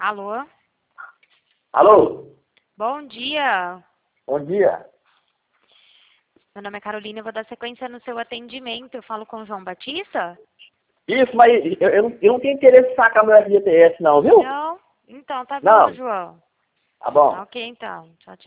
Alô? Alô? Bom dia. Bom dia. Meu nome é Carolina, eu vou dar sequência no seu atendimento. Eu falo com o João Batista? Isso, mas eu não tenho interesse em sacar meu FGTS não, viu? Não? Então, tá bom, Não. João. Tá bom. Ok, então. Tchau, tchau.